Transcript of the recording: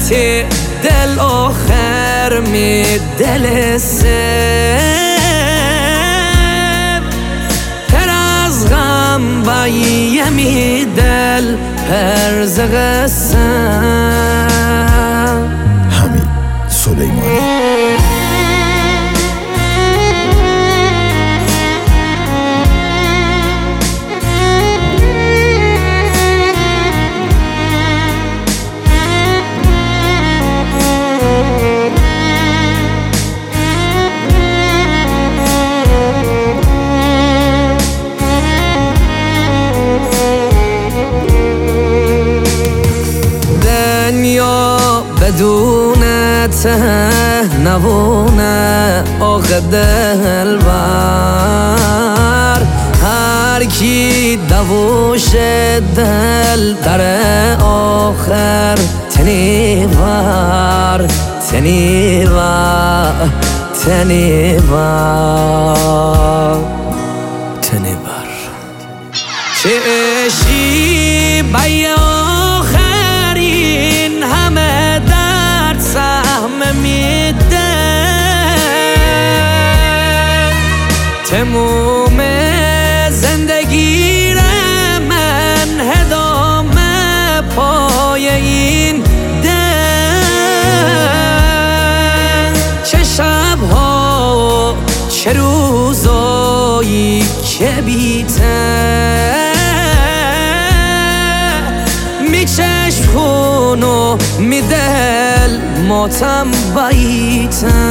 تی دل آخر می دل سب پر از غم بایه می دل پرز قسم. حمید سلیمانی. بدون ته نبونه آخه دلبر هر کی دوش دل در آخر تنیور تنیور تنیور تنیور چشی بای آخرین همه درد سهم میده تموم زندگی من هدامه پای این دل چه شبها چه روزایی که بیته می چشم خونو می دل ماتم باییته